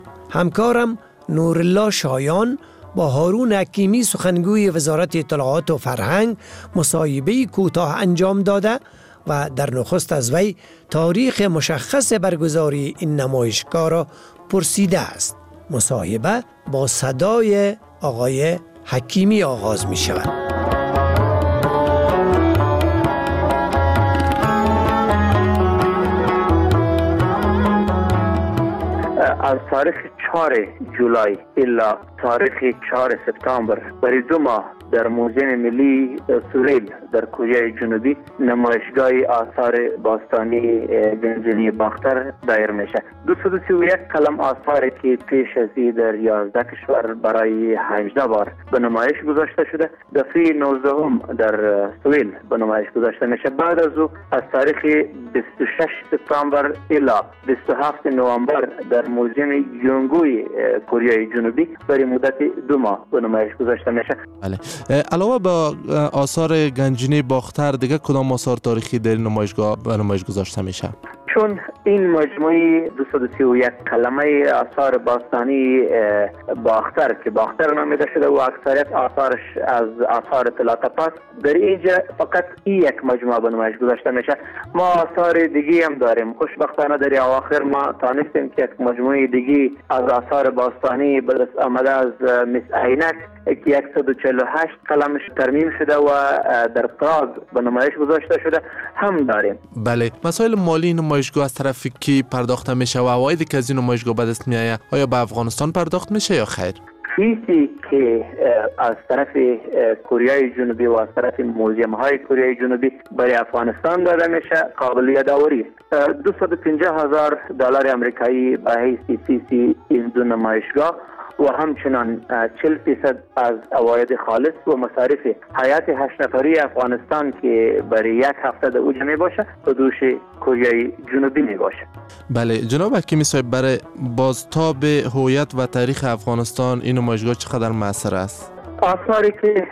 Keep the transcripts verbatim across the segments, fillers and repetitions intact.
همکارم نورالله شایان با هارون حکیمی سخنگوی وزارت اطلاعات و فرهنگ مصاحبه کوتاه انجام داده و در نخست از وی تاریخ مشخص برگزاری این نمایشگاه را پرسیده است. مصاحبه با صدای آقای حکیمی آغاز می شود. از تاریخ چهار جولای الا تاریخ چهار سپتامبر برای دو ماه در موزیم ملی سویل در کره جنوبی نمایشگاه آثار باستانی گنجینه باختر دایر میشه. دویست و سی و یک کلم آثاری که پیش از این در یازده کشور برای هجده بار به نمایش گذاشته شده، دفعه نوزدهم در سویل به نمایش گذاشته میشه. بعد از او از تاریخ بیست و شش سپتامبر الی بیست و هفت نوامبر در موزیم یونگوی کره جنوبی برای مدت دو ماه به نمایش گذاشته میشه. بله. علاوه با آثار گنجینه باختر دیگه کدام آثار تاریخی در نمایشگاه به نمایش گذاشته میشه؟ چون این مجموعه دویست و سی و یک کلمه آثار باستانی باختر که باختر نامیده شده و اکثریت آثارش از آثار طلاتپس در اینجا فقط این یک مجموعه به نمایش گذاشته میشه. ما آثار دیگه هم داریم. خوشبختانه در اواخر ما تانستیم که یک مجموعه دیگه از آثار باستانی به دست آمده از مس عینک که صد و چهل و هشت قلمش ترمیم شده و در پراگ به نمایش گذاشته شده هم داریم. بله. مسائل مالی نمایشگاه از طرف کی پرداخته میشه و عوایدی که از این نمایشگاه به دست میآید آیا به افغانستان پرداخت میشه یا خیر؟ فیسی که از طرف کره جنوبی و از طرف موزیم های کره جنوبی برای افغانستان داده میشه قابل یادآوری است. دویست و پنجاه هزار دلار آمریکایی به حیث فیسی این دو نمایشگاه و همچنان چهل درصد از عواید خالص و مصارف حیات هشت نفری افغانستان که برای یک هفته در اوجه می باشه به دوش کره جنوبی می باشه. بله جناب حکیمی صاحب، برای بازتاب هویت و تاریخ افغانستان این نمایشگاه چقدر مؤثر است؟ آثاری که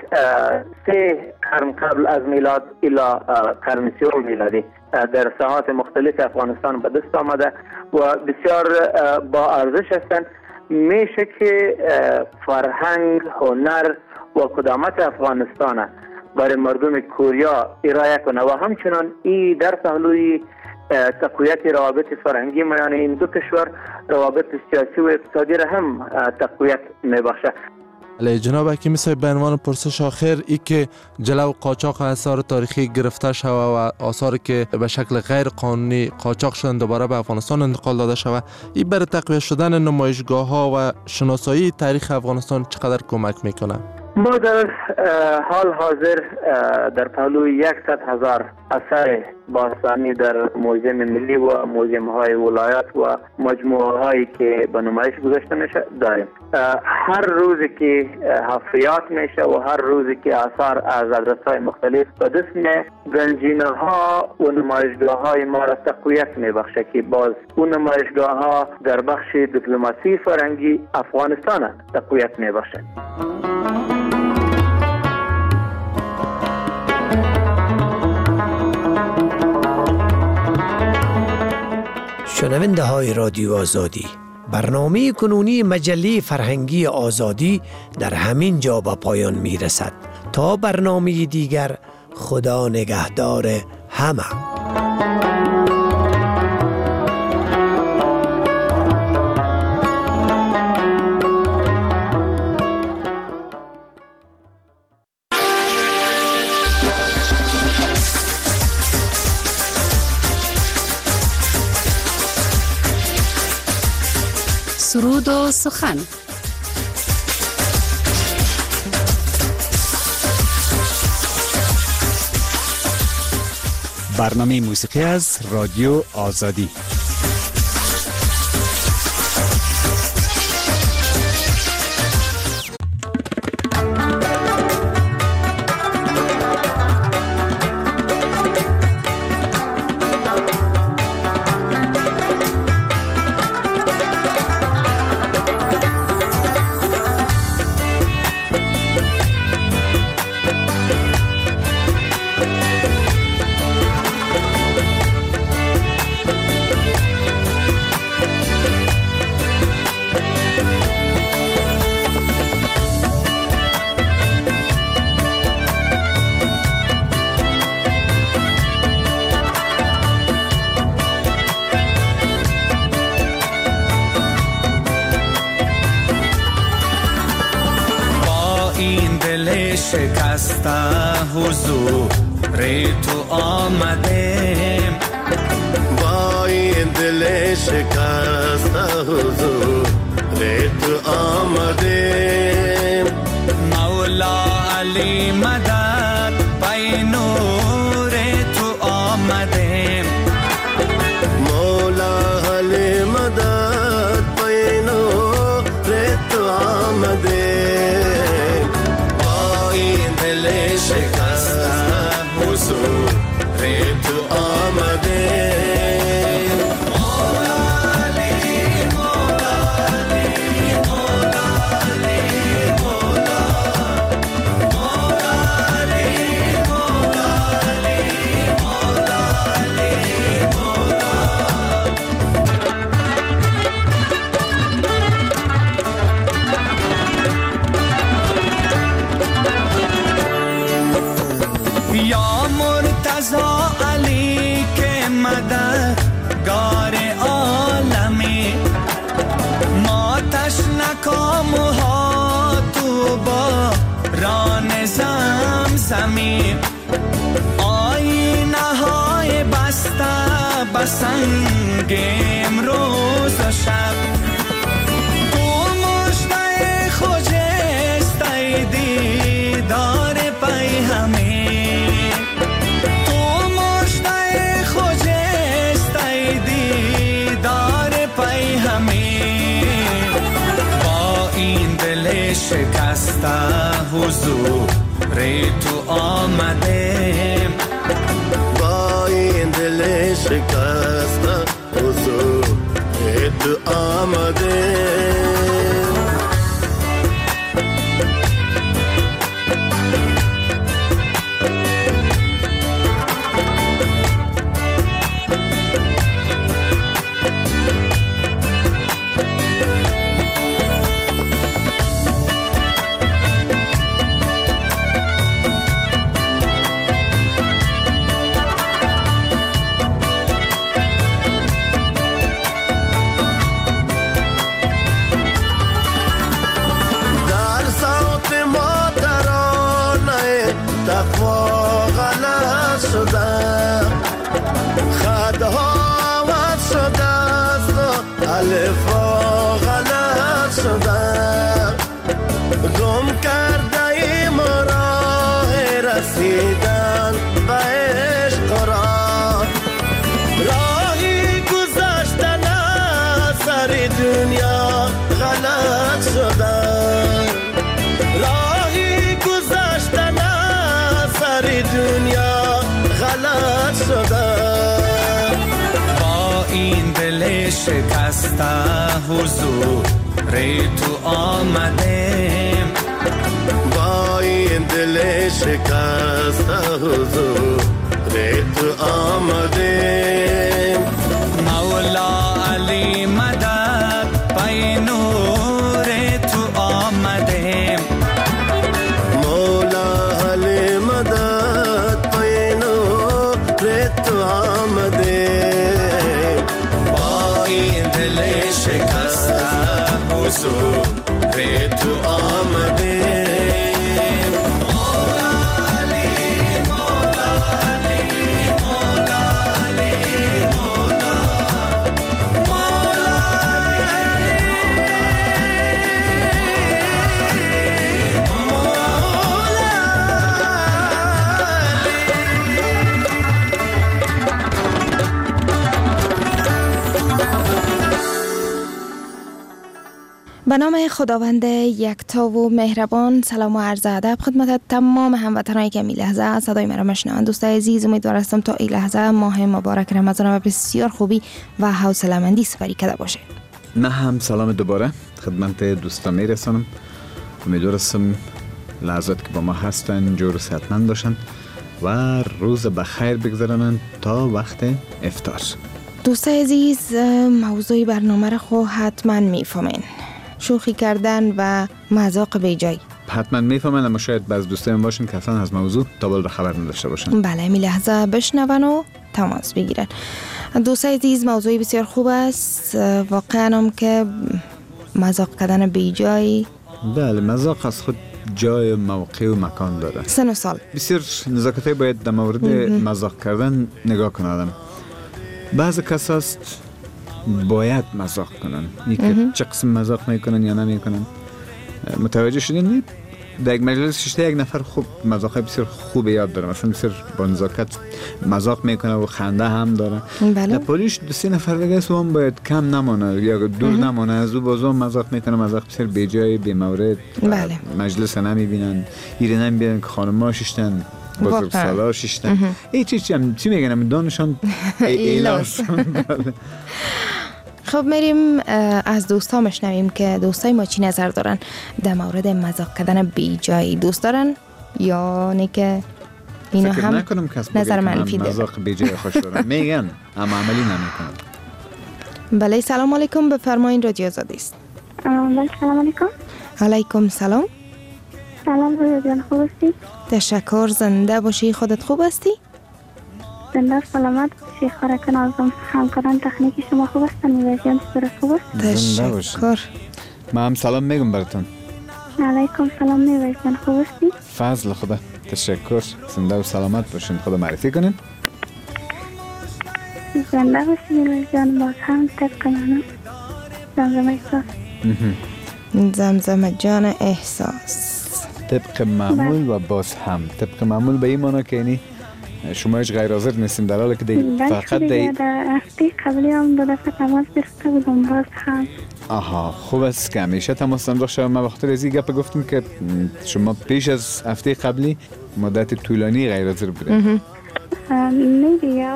سه قرن قبل از میلاد الی قرن سیوم میلادی در ساحات مختلف افغانستان به دست آمده و بسیار با ارزش هستند، میشه که فرهنگ، هنر و قدامت افغانستان برای مردم کوریا ارائه کنه و همچنان این در پهلوی تقویت روابط فرهنگی میان این دو کشور روابط سیاسی و اقتصادی را هم تقویت میبخشه. علی جناب حکیمی صاحب، به عنوان پرسش آخر، ای که جلو قاچاق آثار تاریخی گرفته شوه و آثاری که به شکل غیر قانونی قاچاق شدن دوباره به افغانستان انتقال داده شوه، این برای تقویت شدن نمایشگاه ها و شناسایی تاریخ افغانستان چقدر کمک میکنه؟ ما در حال حاضر در پهلوی صد هزار اثر باستانی در موزیم ملی و موزیم های ولایات و مجموعه هایی که به نمایش گذاشته میشه داریم. هر روزی که حفریات میشه و هر روزی که آثار از آدرس های مختلف به دست میاد، گنجینه ها و نمایشگاه های ما را تقویت میبخشه که باز اون نمایشگاه ها در بخش دیپلماسی فرهنگی افغانستان تقویت میبخشه. شنونده های رادیو آزادی، برنامه کنونی مجله فرهنگی آزادی در همین جا به پایان می رسد. تا برنامه دیگر، خدا نگهدار همه. سرود و سخن. برنامه موسیقی از رادیو آزادی. شکسته حضور تو آمدیم، با این دل شکسته حضور تو آمدیم. مولا علی مدد پی نور تو آمدیم، مولا علی مدد پی نور تو آمدیم. با این دل شکسته حضور تو آمدیم. زمین آینه های بسته بسنگ امروز و شب، تو مژده خجسته دیدار پی همین، تو مژده خجسته دیدار پی همین. با این دل شکسته حضور تو آمدیم، با این دل شکسته حضور تو آمدیم. شکسته حضور تو آمدیم، با این دل شکسته حضور تو آمدیم. مولا علی مدد پی نور تو آمدیم، مولا علی مدد پی نور تو آمدیم. دل شکسته حضور تو آمدیم. مولا علی مولا علی مولا علی مولا مولا به نام خداوند یکتا و مهربان. سلام و عرض ادب خدمت تمام هموطنانی که می لحظه صدای مرا میشنوند. دوستای عزیز، امیدوار هستم تا این لحظه ماه مبارک رمضان و بسیار خوبی و حوصله‌مندی سپری کرده باشه. نه هم سلام دوباره خدمت دوستان میرسانم. امیدوار هستم لحظات که با ما هستن جور و صحتمند باشن و روز بخیر بگذرانند تا وقت افطار. دوستای عزیز، موضوع برنامه را خو حتما میفهمین. شوخی کردن و مذاق بیجای. حتما میفهمن، اما شاید بعض دوستان باشن که اصلا از موضوع تا بال خبر نداشته باشن. بله، می لحظه بشنون و تماس بگیرن. دوستای عزیز، موضوعی بسیار خوب است. واقعا هم که مذاق کردن بیجای، بله، مذاق از خود جای موقع و مکان داره. سن و سال بسیار نزاکت‌های باید در مورد مذاق کردن نگاه کنم. بعض کس هست باید مذاق کنن، اینکه چه قسم مذاق میکنن یا نمیکنن. متوجه شدین؟ در یک مجلس ششته یک نفر خوب مذاق بسیار خوب یاد داره، مثلا بسیار با نزاکت مذاق میکنه و خنده هم داره. بله. در پولیش دو سه نفر دیگه است و هم باید کم نمانه یا دور نمانه از او، بازم مذاق میکنه، مذاق بسیار بی جای بی مورد. بله. مجلس نمیبینن، ایره نمیبینن که خانم‌ها ششتن، بزرگ سالا ششتن. ای چی چی هم چی میگن دانشان ایلاس. خب میریم از دوستا مشنویم که دوستای ما چی نظر دارن در مورد مذاق کردن بی جایی. دوست دارن یا نه که اینا هم نکنم کس نظر منفی دارن؟ مذاق بی جای خوش دارن میگن اما عملی نمیکنن. بله سلام علیکم، بفرمایید رادیو آزادی است. بله سلام علیکم. علیکم سلام. سلام رویا جان، خوب هستی؟ تشکر، زنده باشی. خودت خوب هستی؟ زنده سلامت باشی. خورک نازم، همکاران تکنیکی شما خوب هستن؟ میوزیان چطور خوب است؟ تشکر. ما هم سلام میگم براتون. علیکم سلام میوزیان، خوب هستی؟ فضل خدا. تشکر، زنده و سلامت باشین. خدا معرفی کنین. زنده باشی میوزیان. باز هم طبق منم زمزمه احساس. زمزمه جان احساس طبق معمول و باز هم طبق معمول به این معنی که یعنی شما هیچ غیر حاضر نیستین، در حالی که دی فقط دی در هفته قبلی هم دو دفعه تماس گرفته بودم باز هم. آها خوب است که همیشه تماس انداخت شد. ما وقتی از این گپ گفتیم که شما پیش از هفته قبلی مدت طولانی غیر حاضر بودین. نه دیگه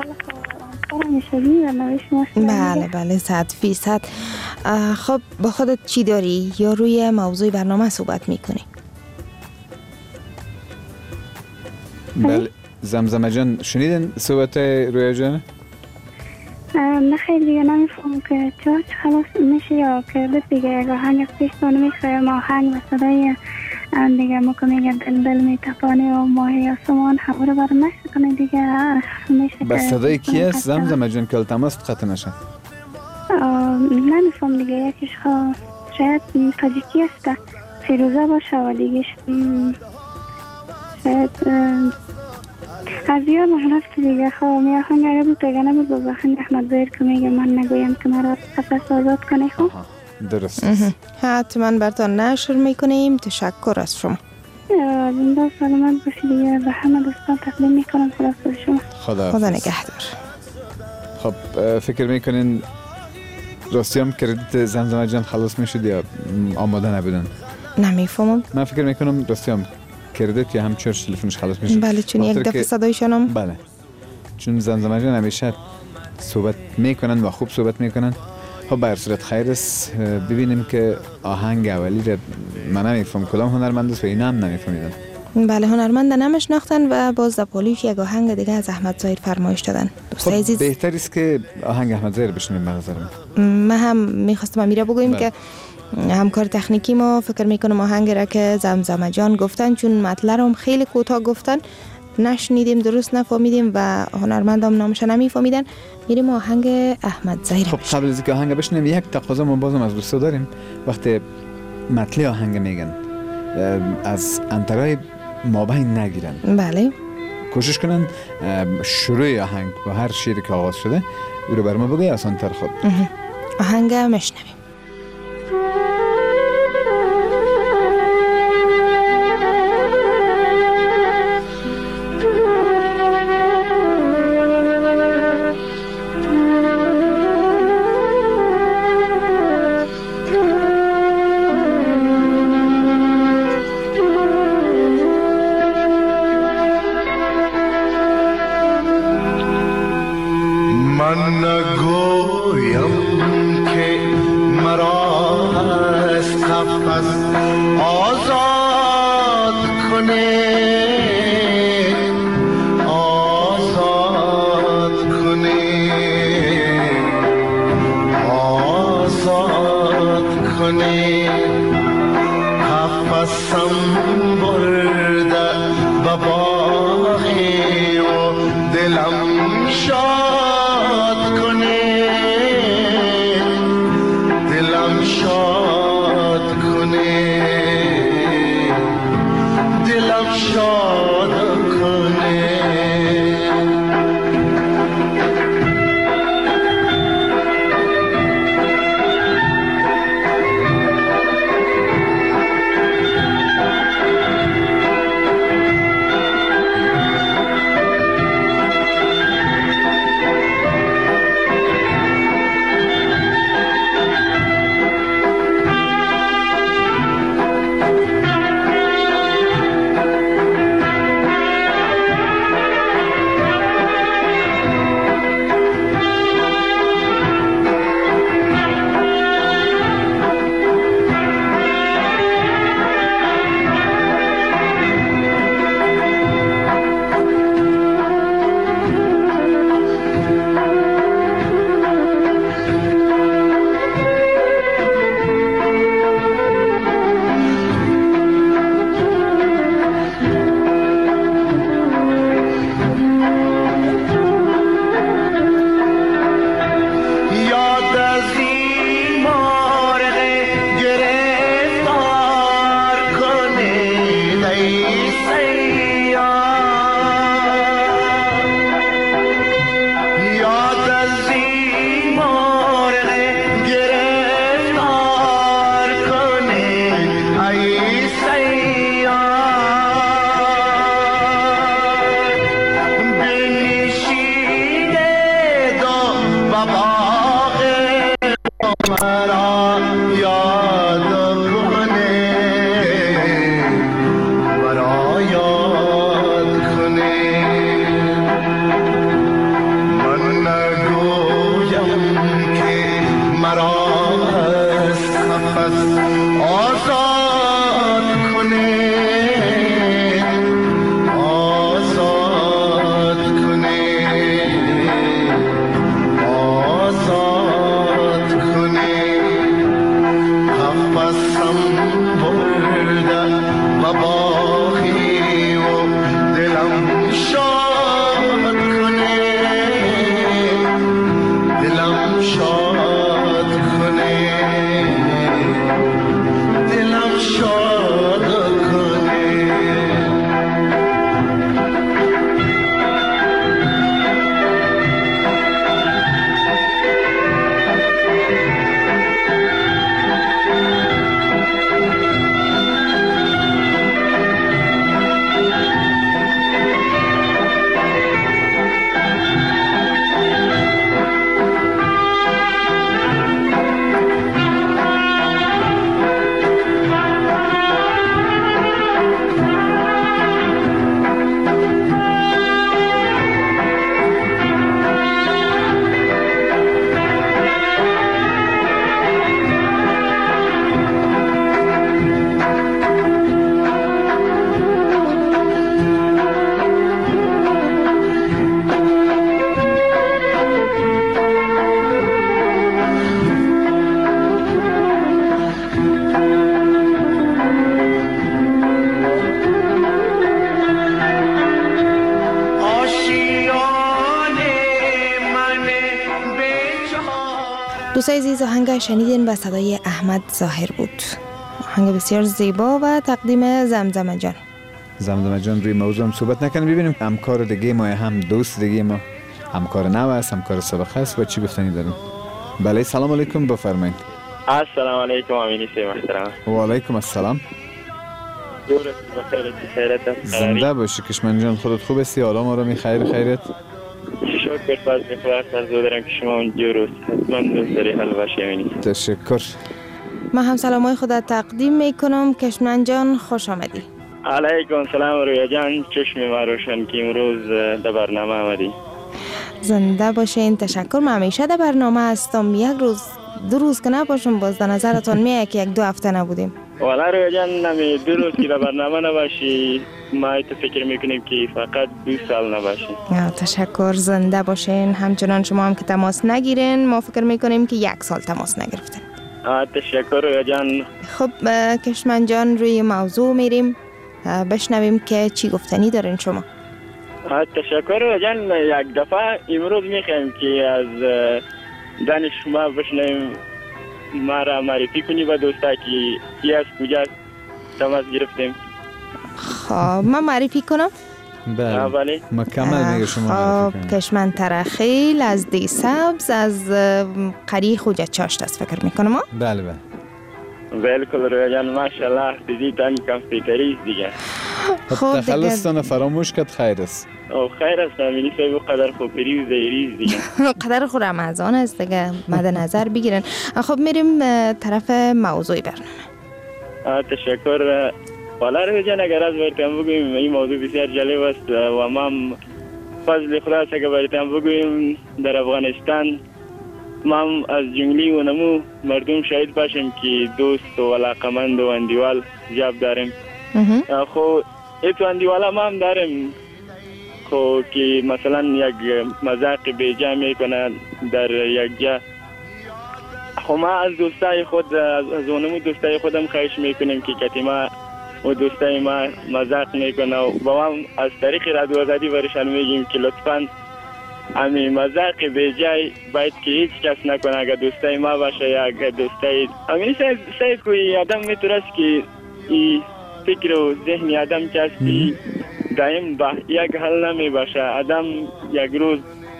بله بله صد فیصد. خب با خودت چی داری یا روی موضوع برنامه صحبت میکنی؟ بله زمزمه جان شنیدن صحبت رویا جان؟ نه خیلی دیگه نمیفهم که چرا خلاص میشه یا که دیگه اگه آهنگ پیش دانه میخوایم آهنگ و صدای دیگه ما که میگه دل دل میتپانه و ماهی آسمان همه رو برم نشد کنه دیگه میشه. به صدای کی است زمزمه جان که التماس قطع نشه؟ نمیفهم دیگه یکیش خواه شاید تاجیکی است فیروزه باشه و دیگه شاید از یاد محرفت دیگه خواه می آهنگ اگه بود اگه نبود با آهنگ احمد زهیر که میگه من نگویم که مرا قفص آزاد کنه. خواه درست حتما برتان نشر میکنیم. تشکر از شما. زنده سلامت باشی دیگه به همه دوستان تقدیم میکنم. خدا حافظ شما. خدا خدا نگهدار. خب فکر میکنین راستی هم کردیت زمزمه جان خلاص میشد یا آماده نبودن؟ نمیفهمم. من فکر میکنم راستی هم کردیت یا هم چرش تلفنش خلاص میشد. بله چون یک دفعه صدایشانم. بله چون زمزمه جان همیشه صحبت میکنن و خوب صحبت میکنن. خب به هر صورت خیر است. ببینیم که آهنگ اولی را من نمیفهم کدام هنرمند است و اینا هم نمیفهمیدن. بله هنرمند نمیشناختن و باز در پولیش یک آهنگ دیگه از احمد زهیر فرمایش دادن. دوستای عزیز خب بهتر است که آهنگ احمد زهیر بشنویم. به نظر من من هم میخواستم امیره بگویم بله. که همکار تکنیکی ما فکر میکنم آهنگ را که زمزمه جان گفتن چون مطلب هم خیلی کوتاه گفتن نشنیدیم، درست نفهمیدیم و هنرمندام نامش نمیفهمیدن. میریم آهنگ احمد زهیر. خب قبل از اینکه آهنگ بشنویم یک تقاضا ما بازم از دوستا داریم. وقتی مطلع آهنگ میگن از انترای مابین نگیرن. بله کوشش کنن شروع آهنگ با هر شعری که آغاز شده او رو بر ما بگی آسان تر خود. آهنگ مشنویم. دلم شاد کنه نفس آزاد کنه آزاد کنه آزاد کنه نفسم برده و باقی و دلم شاد کنه دلم شاد کنه دلم شاد کنه دوستای عزیز، آهنگ شنیدین به صدای احمد ظاهر بود. آهنگ بسیار زیبا و تقدیم زمزمه جان. زمزمه جان روی موضوع هم صحبت نکنیم، ببینیم همکار دیگه ما، هم دوست دیگه ما، همکار نو است، همکار سابقه است و چی گفتنی داریم. بله سلام علیکم، بفرمایید. السلام علیکم امینی سی محترم. و علیکم السلام. دورت بخیر، خیرت. زنده باشی کشمن جان، خودت خوب هستی؟ آرام آرامی، خیر خیرت؟ شکر فضل خدا سرزو دارم که شما اونجا رو حتما دوست داری حل باشه امینی. تشکر. ما هم سلامای خدا تقدیم میکنم. کشمن جان خوش آمدی. علیکم سلام رویا جان، چشم ما روشن که امروز در برنامه آمدی. زنده باشین. تشکر. من همیشه در برنامه هستم، یک روز دو روز که نباشم باز در نظرتون میاد که یک دو هفته نبودیم. والا رویا جان نمی دو روز که در برنامه نباشی ما تو فکر میکنیم که فقط دو سال نباشی. تشکر. زنده باشین. همچنان شما هم که تماس نگیرین، ما فکر میکنیم که یک سال تماس نگرفتین. تشکر رویا جان. خب کشمن جان، روی موضوع میریم، بشنویم که چی گفتنی دارین شما. تشکر رویا جان. یک دفعه امروز میخوایم که از دانش شما بشنویم، ما را معرفی کنی و دوستا که کی از کجا تماس گرفتیم. خب من معرفی کنم. بله مکمل میگه شما معرفی کنم. کشمن ترخیل از دی سبز از قریه خوجه چاشت است فکر میکنم. بله بله بالکل رویا جان، ماشاءالله دیدیتان کامپیوتری دیگه. خب تخلصتان فراموش کرد، خیر است. او خیر است امینی صاحب، قدر خوب پریز دیریز دیگه. قدر خود رمضان است دیگه، مد نظر بگیرن. خب میریم طرف موضوع برنامه. تشکر. والا رویا جان اگر از برتم بگویم این موضوع بسیار جالب است و ما فضل خدا است که برتم بگویم در افغانستان ما از جنگلی و نمو مردم شاید باشیم که دوست و علاقمند و اندیوال زیاد داریم. خب ایتو اندیوالا ما هم داریم خب که مثلا یک مذاق بیجا میکنن در یک جا. خب ما از دوستای خود از اونمو دوستای خودم خواهش میکنیم که کتی ما و دوستای ما مذاق میکنه و با هم از طریق رادیو آزادی برشان میگیم که لطفاً امی مذاق بیجای باید که هیچ کس نکنه. اگر دوستای ما باشه یا اگر دوستای امینی سعید سعید کوئی آدم میتونست که ای فکر و ذهنی آدم کسی دائم با یک حل نمی باشه. آدم یک روز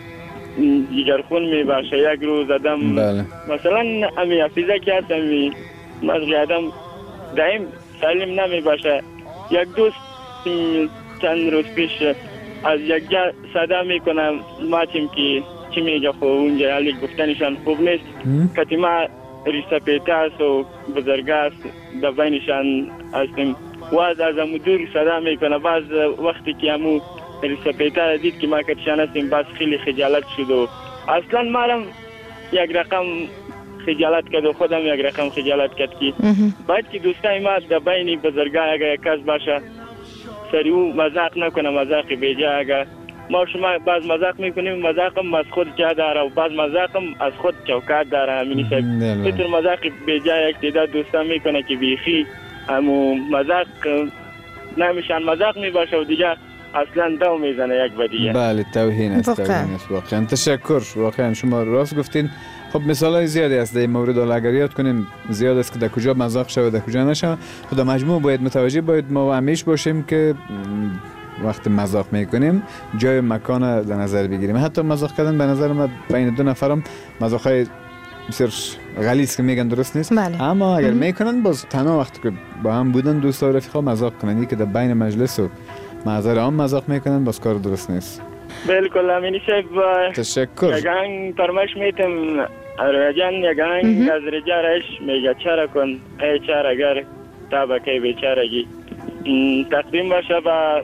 جگرخون می باشه، یک روز آدم بله. مثلا امی حفیظه که هست امی مغزی آدم دائم سالم نمی باشه. یک دوست چند روز پیش از یک جا صدا میکنم ما چیم که چی میگه خب اونجا حالی گفتنشان خوب نیست. کتی ما ریسپیته است و بزرگه است در بینشان هستیم و از از امو دور صدا میکنه. بعض وقتی که امو ریسپیته دید که ما کتشان هستیم باز خیلی خجالت شد و اصلا ما هم یک رقم خجالت کرد و خودم یک رقم خجالت کرد که باید که دوستای ما در بین بزرگان اگر یک کس باشه سری او مذاق نکنه، مذاق بیجا. اگر ما شما بعض مذاق میکنیم، مذاقم از خود جا داره و بعض مذاقم از خود چوکات داره. همینی صاحب اینطور مذاق بیجا یک تعداد دوستان میکنه که بیخی همو مذاق نمیشن مذاق میباشه و دیگه اصلا دو میزنه یک با دیگه. بله توهین است، توهین است واقعا. تشکر، واقعا شما راست گفتین. خب مثالای زیادی است در این مورد، اگر یاد کنیم زیاد است که در کجا مذاق شود در کجا نشه. خدا مجموع باید متوجه باید ما همیشه باشیم که وقت مذاق میکنیم جای مکان در نظر بگیریم. حتی مذاق کردن به نظر من بین دو نفرم مذاقای بسیار غلیظ که میگن درست نیست. بله. اما اگر میکنن باز تنها وقتی که با هم بودن دوست و رفیقا مذاق کنن، که در بین مجلس و معذر عام مذاق میکنن باز کار درست نیست. بالکل امینی صاحب. تشکر. یگان فرمایش میتم رویجان یگان از رجارش میگه چرا کن ای چرا تابکی بیچارگی تقدیم باشه با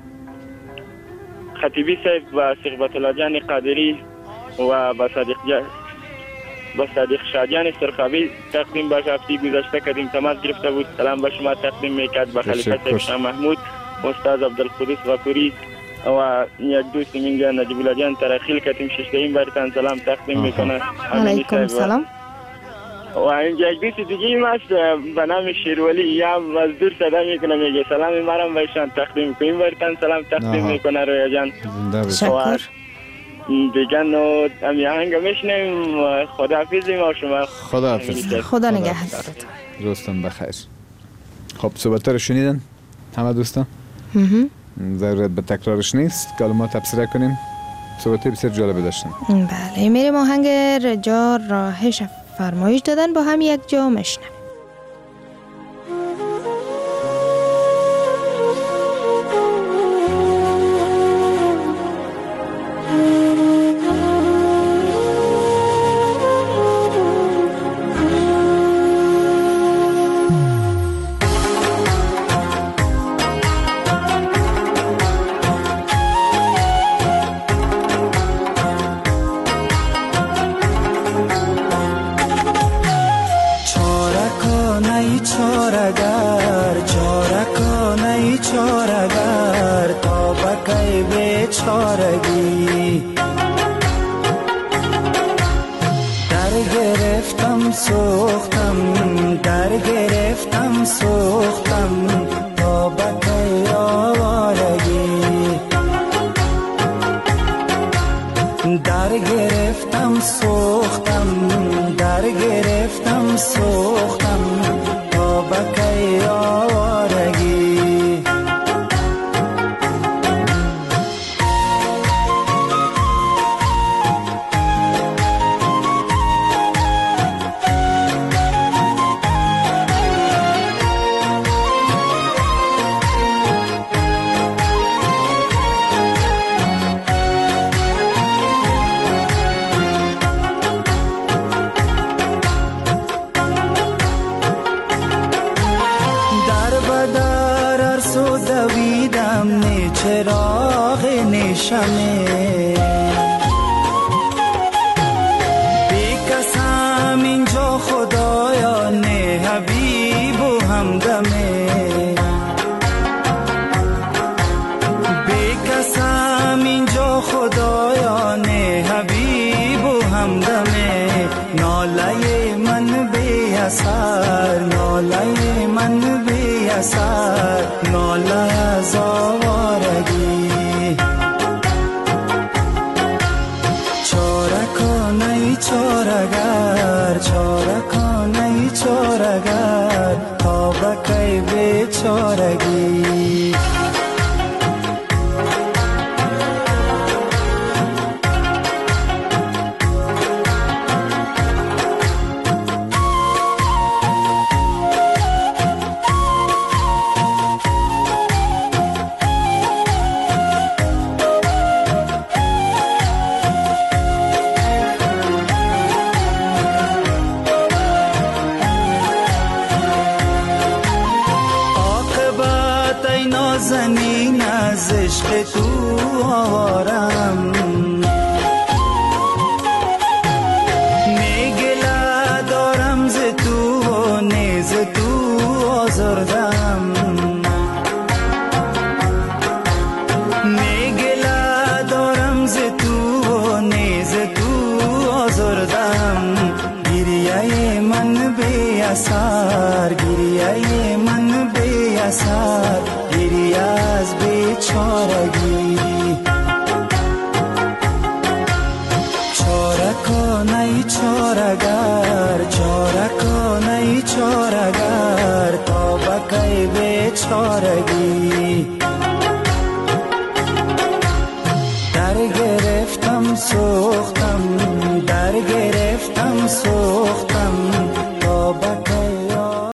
خطیبی صاحب و صحبت الله جان قادری و با صادق جان با صادق شاجان سرخابی تقدیم باشه. هفته گذشته کردیم تماس گرفته بود. سلام به شما تقدیم میکرد با خلیفه صاحب شاه محمود، استاد عبدالقدوس غفوری و یک دوست منگه نجیب الله جان ترخیل کردیم. ششتهین بارتان سلام تقدیم میکنه. علیکم سلام. و اینجا یک دوست دیگه ماست به نام شیرولی یا از دور صدا میکنه میگه سلام مرم بایشان تقدیم کنیم بارتان سلام تقدیم میکنه رویا جان. شکر. دیگه نو امی آهنگ میشنیم. خداحافظیم و شما. خداحافظ. خدا نگهدارتون. روزتون بخیر. خب صحبت رو شنیدن همه دوستان؟ ضرورت به تکرارش نیست، کلمات تبصره کنیم. صحبت بسیار جالب داشتن. بله میریم آهنگ رجار راهش فرمایش دادن با هم یک جا مشنم. میگلا اثر، گریه من بی اثر، گریه از بیچارگی.